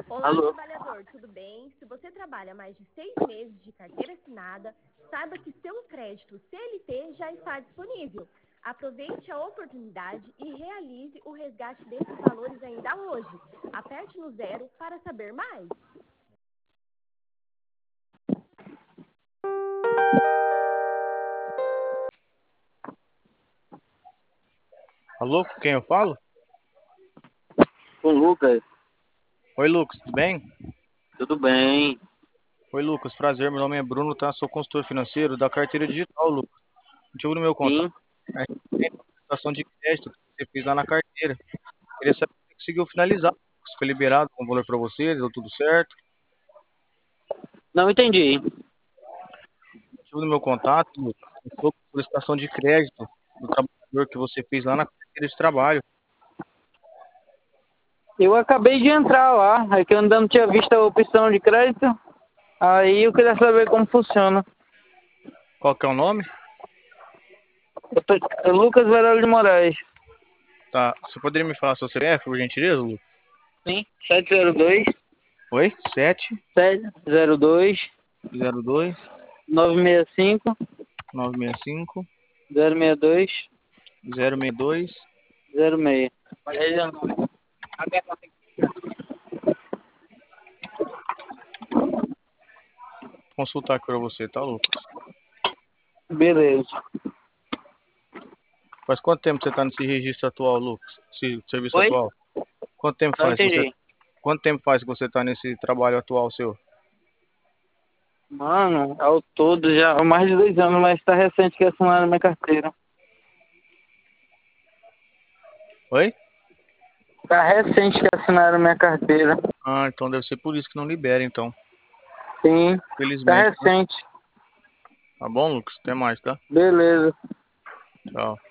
Olá, Alô? trabalhador, tudo bem? Se você trabalha mais de 6 meses de carteira assinada, saiba que seu crédito CLT já está disponível. Aproveite a oportunidade e realize o resgate desses valores ainda hoje. Aperte no zero para saber mais. Alô, com quem eu falo? Com o Lucas, Oi, Lucas, tudo bem? tudo bem? Oi, Lucas, prazer, meu nome é Bruno, tá? Sou consultor financeiro da carteira digital, Lucas. O motivo do meu contato Sim. é a situação de crédito que você fez lá na carteira. Queria saber se você conseguiu finalizar, se foi liberado com o valor para você, deu tudo certo. Não entendi. O motivo do meu contato, Lucas, é sobre a solicitação de crédito do trabalhador que você fez lá na carteira de trabalho. Eu acabei de entrar lá, é que eu ainda não tinha visto a opção de crédito. Aí eu queria saber como funciona. Qual que é o nome? Lucas Verão de Moraes. Tá, você poderia me falar seu CPF, por gentileza, Lucas? Sim. 702 Oi, 7 702 0 2 965 965 062 062. 06. Consultar aqui para você, tá, Lucas? Beleza. Faz quanto tempo você tá nesse registro atual, Lucas? Esse serviço Oi? atual? Quanto tempo Não faz que você, entendi. quanto tempo faz que você tá nesse trabalho atual seu? Mano, ao todo já há mais de 2 anos, mas tá recente que assinaram minha carteira. Oi? Tá recente que assinaram minha carteira. Ah, então deve ser por isso que não libera, então. Sim, tá Felizmente, né? recente. Tá bom, Lucas? Até mais, tá? Beleza. Tchau.